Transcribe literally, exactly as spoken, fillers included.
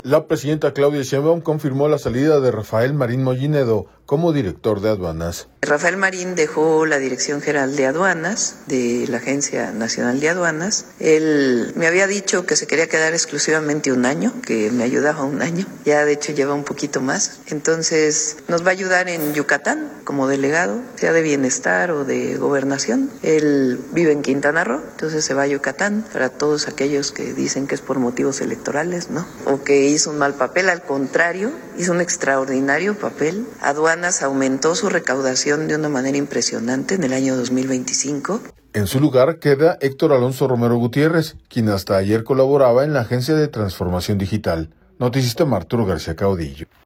La presidenta Claudia Sheinbaum confirmó la salida de Rafael Marín Mollinedo como director de aduanas. Rafael Marín dejó la Dirección General de Aduanas, de la Agencia Nacional de Aduanas. Él me había dicho que se quería quedar exclusivamente un año, que me ayudaba un año. Ya de hecho lleva un poquito más. Entonces nos va a ayudar en Yucatán como delegado, sea de bienestar o de gobernación. Él vive en Quintana Roo, entonces se va a Yucatán. Para todos aquellos que dicen que es por motivos electorales, ¿no? O que hizo un mal papel, al contrario, hizo un extraordinario papel. Aduanas aumentó su recaudación de una manera impresionante en el año dos mil veinticinco. En su lugar queda Héctor Alonso Romero Gutiérrez, quien hasta ayer colaboraba en la Agencia de Transformación Digital. Noticista Arturo García Caudillo.